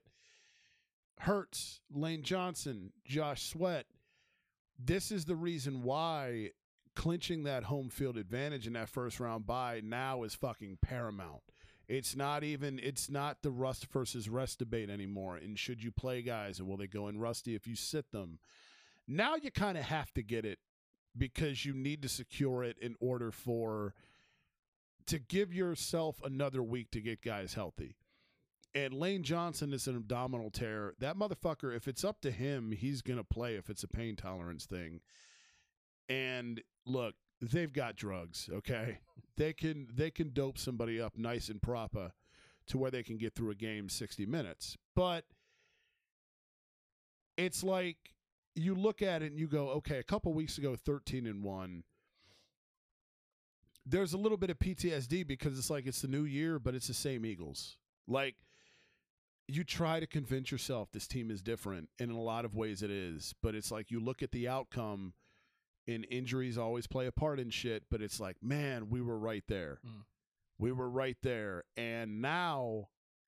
Hurts, Lane Johnson, Josh Sweat, this is the reason why clinching that home field advantage in that first round bye now is fucking paramount. It's not even, it's not the rust versus rest debate anymore. And should you play guys, and will they go in rusty if you sit them? Now you kind of have to get it because you need to secure it in order for, to give yourself another week to get guys healthy. And Lane Johnson is an abdominal tear. That motherfucker, if it's up to him, he's going to play if it's a pain tolerance thing. And look, they've got drugs, okay? They can they can dope somebody up nice and proper to where they can get through a game sixty minutes. But it's like you look at it and you go, okay, a couple weeks ago, thirteen and one. There's a little bit of P T S D because it's like it's the new year, but it's the same Eagles. Like, you try to convince yourself this team is different, and in a lot of ways it is. But it's like you look at the outcome, and injuries always play a part in shit, but it's like, man, we were right there. Mm. We were right there. And now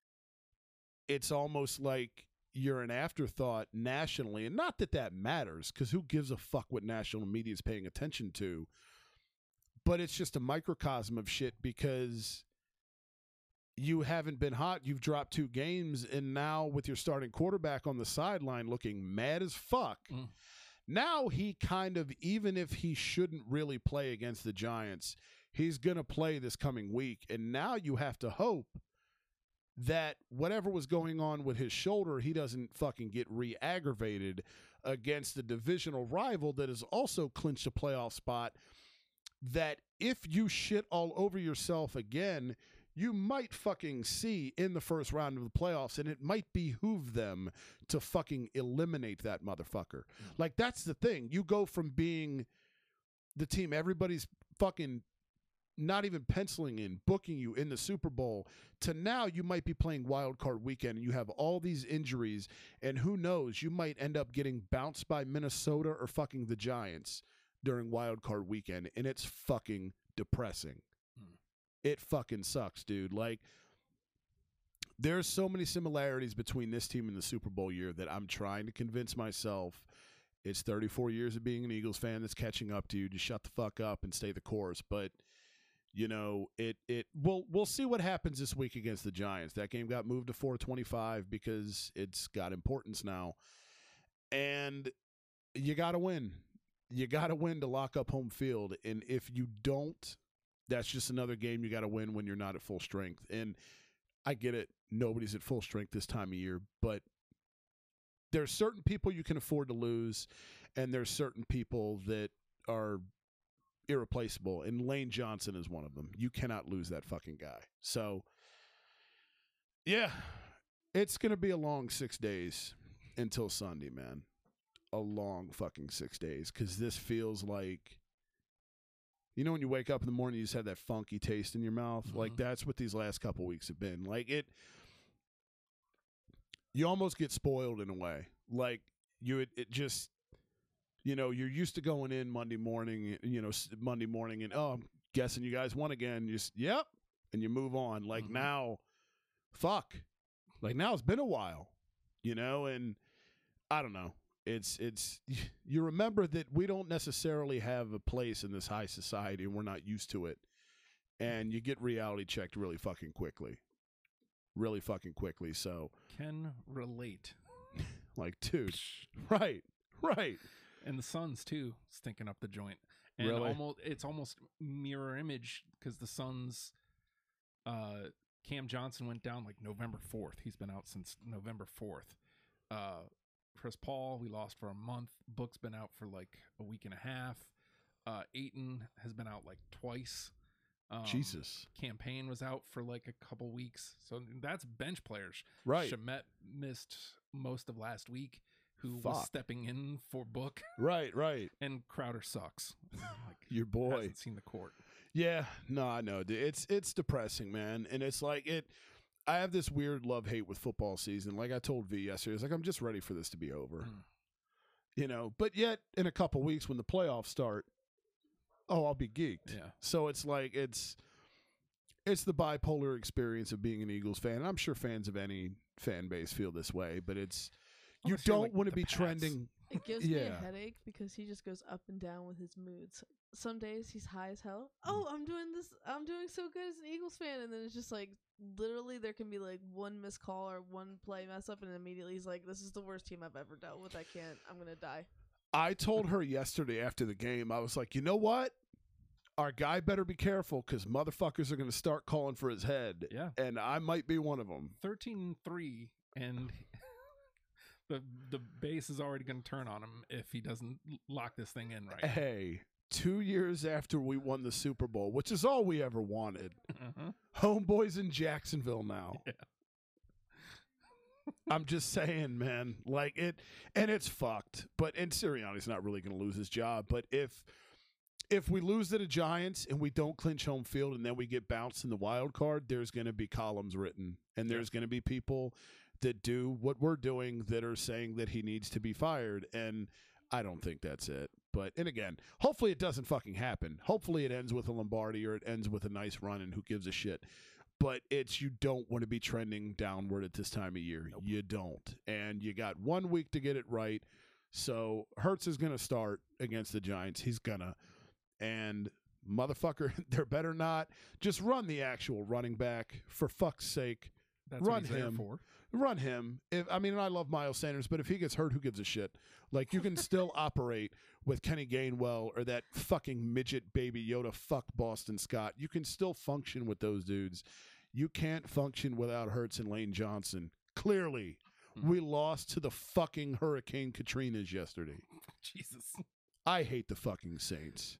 it's almost like you're an afterthought nationally. And not that that matters, because who gives a fuck what national media is paying attention to? But it's just a microcosm of shit because you haven't been hot. You've dropped two games, and now with your starting quarterback on the sideline looking mad as fuck, mm. now he kind of, even if he shouldn't really play against the Giants, he's going to play this coming week. And now you have to hope that whatever was going on with his shoulder, he doesn't fucking get re-aggravated against the divisional rival that has also clinched a playoff spot, that if you shit all over yourself again, you might fucking see in the first round of the playoffs, and it might behoove them to fucking eliminate that motherfucker. Mm. Like, that's the thing. You go from being the team everybody's fucking not even penciling in, booking you in the Super Bowl, to now you might be playing wild card weekend, and you have all these injuries, and who knows, you might end up getting bounced by Minnesota or fucking the Giants during wild card weekend, and it's fucking depressing. It fucking sucks, dude. Like, there's so many similarities between this team and the Super Bowl year that I'm trying to convince myself it's thirty-four years of being an Eagles fan that's catching up to you. Just shut the fuck up and stay the course. But, you know, it it we'll we'll see what happens this week against the Giants. That game got moved to four twenty-five because it's got importance now. And you got to win. You got to win to lock up home field. And if you don't, that's just another game you got to win when you're not at full strength. And I get it. Nobody's at full strength this time of year, but there's certain people you can afford to lose, and there's certain people that are irreplaceable, and Lane Johnson is one of them. You cannot lose that fucking guy. So, yeah, it's going to be a long six days until Sunday, man. A long fucking six days because this feels like, you know, when you wake up in the morning, you just have that funky taste in your mouth. Mm-hmm. Like, that's what these last couple weeks have been. Like, it, you almost get spoiled in a way. Like, you, it, it just, you know, you're used to going in Monday morning, you know, Monday morning, and, oh, I'm guessing you guys won again. You just, yep, and you move on. Like, Mm-hmm. now, fuck. Like, now it's been a while, you know, and I don't know. It's, it's, you remember that we don't necessarily have a place in this high society and we're not used to it. And you get reality checked really fucking quickly. Really fucking quickly. So, Can relate. like, dude, right, right. And the Suns too, stinking up the joint. And Really? almost it's almost mirror image because the Suns, uh, Cam Johnson went down like November fourth. He's been out since November fourth. Uh, Chris Paul, we lost for a month. Book's been out for like a week and a half. Uh, Ayton has been out like twice. Um, Jesus. Campaign was out for like a couple weeks. So that's bench players. Right, Shamet missed most of last week, who Fuck. was stepping in for Book, right, right. and Crowder sucks. Like, Your boy. hasn't seen the court. Yeah, no, I know. dude. It's it's depressing, man. And it's like it I have this weird love-hate with football season. Like I told V yesterday, it's like I'm just ready for this to be over. Mm. You know, but yet in a couple weeks when the playoffs start, oh, I'll be geeked. Yeah. So it's like it's it's the bipolar experience of being an Eagles fan. And I'm sure fans of any fan base feel this way, but it's you Almost feel don't like want to the be Pats. trending. It gives me a Yeah. headache because he just goes up and down with his moods. Some days he's high as hell. Mm. Oh, I'm doing this. I'm doing so good as an Eagles fan, and then it's just like literally there can be like one missed call or one play mess up, and immediately he's like, "This is the worst team I've ever dealt with. I can't. I'm gonna die." I told her yesterday after the game, I was like, you know what? Our guy better be careful because motherfuckers are going to start calling for his head. Yeah. And I might be one of them. thirteen three, and the the base is already going to turn on him if he doesn't l- lock this thing in right. Hey, two years after we won the Super Bowl, which is all we ever wanted, Uh-huh. homeboys in Jacksonville now. Yeah. I'm just saying, man. Like it, and it's fucked. But and Sirianni's not really going to lose his job. But if if we lose to the Giants and we don't clinch home field, and then we get bounced in the wild card, there's going to be columns written, and there's going to be people that do what we're doing that are saying that he needs to be fired. And I don't think that's it. But and again, hopefully it doesn't fucking happen. Hopefully it ends with a Lombardi or it ends with a nice run, and who gives a shit. But it's you don't want to be trending downward at this time of year. Nope. You don't. And you got one week to get it right. So Hurts is going to start against the Giants. He's going to. And motherfucker, there better not. Just run the actual running back. For fuck's sake. That's Run what he's there him. for. Run him. If I mean, and I love Miles Sanders, but if he gets hurt, who gives a shit? Like, you can still operate with Kenny Gainwell or that fucking midget baby Yoda fuck Boston Scott. You can still function with those dudes. You can't function without Hurts and Lane Johnson. Clearly, Hmm. we lost to the fucking Hurricane Katrinas yesterday. Jesus. I hate the fucking Saints.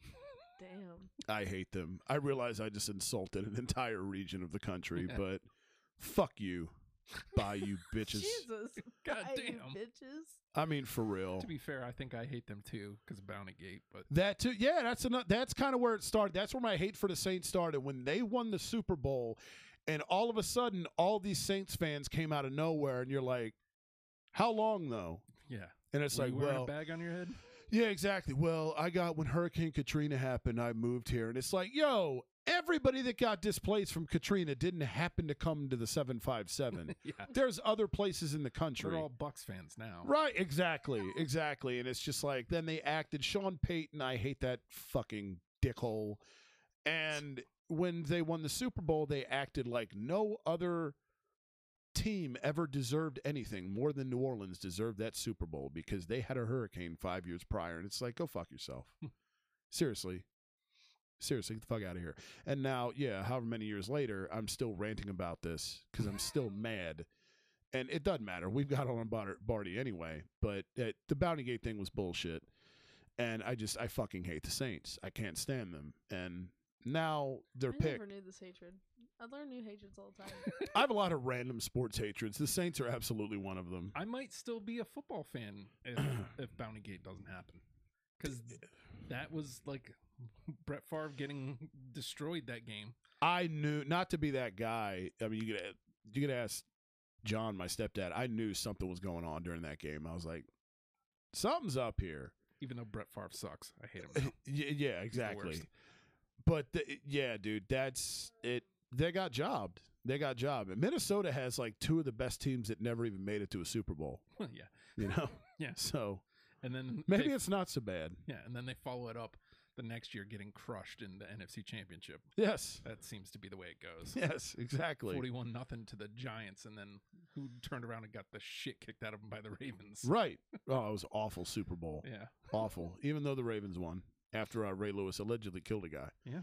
Damn. I hate them. I realize I just insulted an entire region of the country, Yeah. but fuck you. Bye, you bitches. Jesus. God Bye, you damn. bitches. I mean, for real. To be fair, I think I hate them too because of Bountygate. But That too, yeah. That's enough. That's kind of where it started. That's where my hate for the Saints started when they won the Super Bowl, and all of a sudden, all these Saints fans came out of nowhere, and you're like, "How long though?" yeah, And it's Were like, you wearing well, a bag on your head. yeah, exactly. Well, I got when Hurricane Katrina happened, I moved here, and it's like, yo, everybody that got displaced from Katrina didn't happen to come to the seven five seven. Yeah, There's other places in the country. they're all Bucks fans now. Right, exactly, exactly. And it's just like, then they acted, Sean Payton, I hate that fucking dickhole. And when they won the Super Bowl, they acted like no other team ever deserved anything more than New Orleans deserved that Super Bowl because they had a hurricane five years prior. And it's like, go fuck yourself. Seriously. Seriously, get the fuck out of here. And now, yeah, however many years later, I'm still ranting about this because I'm still mad. And it doesn't matter. We've got on Bar- Barty anyway. But uh, the Bountygate thing was bullshit. and I just I fucking hate the Saints. I can't stand them. And now they're I picked. never knew this hatred. I learn new hatreds all the time. I have a lot of random sports hatreds. The Saints are absolutely one of them. I might still be a football fan if if Bounty Gate doesn't happen, because that was like Brett Favre getting destroyed that game. I knew not to be that guy. I mean, you could you could ask John, my stepdad. I knew something was going on during that game. I was like, something's up here. Even though Brett Favre sucks, I hate him now. yeah, yeah, exactly. But the, yeah, dude, that's it. They got jobbed. They got jobbed. And Minnesota has like two of the best teams that never even made it to a Super Bowl. Well, yeah, You know? yeah. So And then maybe they, it's not so bad. yeah, and then they follow it up the next year getting crushed in the N F C Championship. Yes. That seems to be the way it goes. Yes, exactly. forty-one nothing to the Giants, and then who turned around and got the shit kicked out of them by the Ravens. Right. Oh, it was awful Super Bowl. Yeah. Awful. Even though the Ravens won after uh, Ray Lewis allegedly killed a guy. Yeah.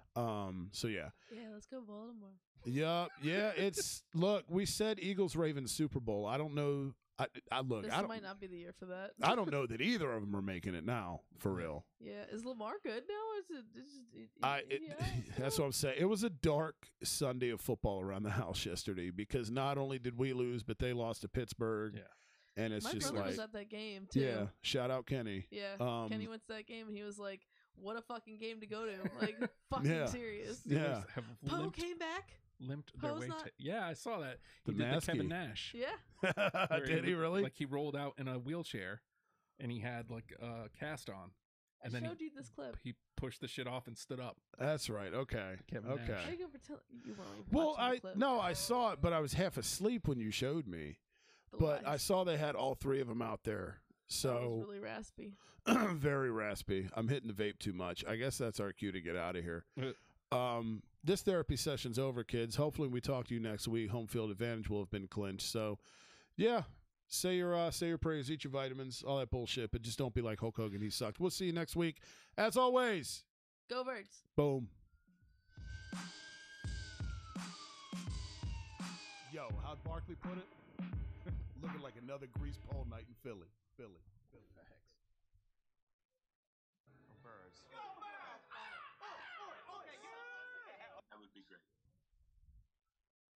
Um. So yeah. Yeah, let's go Baltimore. Yeah. Yeah. It's look. We said Eagles Ravens Super Bowl. I don't know. I, I look. This I don't. might not be the year for that. I don't know that either of them are making it now. For real. Yeah, is Lamar good now? Or is it? It's just, it, I. it, It, yeah, that's what I'm saying. It was a dark Sunday of football around the house yesterday because not only did we lose, but they lost to Pittsburgh. Yeah. And it's My just brother like, was at that game too. yeah. Shout out Kenny. Yeah, Um, Kenny went to that game and he was like, "What a fucking game to go to! Like, fucking Yeah. serious." Yeah. Steelers have Poe limped, came back. limped their Poe's way not- to. Yeah, I saw that. The He did the Kevin Maskey. Nash. Yeah, where Did he really? Like he rolled out in a wheelchair, and he had like a cast on, and I then showed he, you this clip. he pushed the shit off and stood up. That's right. Okay. Kevin okay. Nash. How you gonna pretend you weren't even Well, watching the I clip? no, I saw it, but I was half asleep when you showed me. The But I lies. saw they had all three of them out there. That was So really raspy. very raspy. I'm hitting the vape too much. I guess that's our cue to get out of here. Uh. Um, this therapy session's over, kids. Hopefully, we talk to you next week. Home field advantage will have been clinched. So, yeah, say your uh, say your prayers, eat your vitamins, all that bullshit. But just don't be like Hulk Hogan. He sucked. We'll see you next week. As always, Go Birds. boom. Yo, how'd Barkley put it? Looking like another grease pole night in Philly. Philly. Philly. Facts. Birds. That would be great.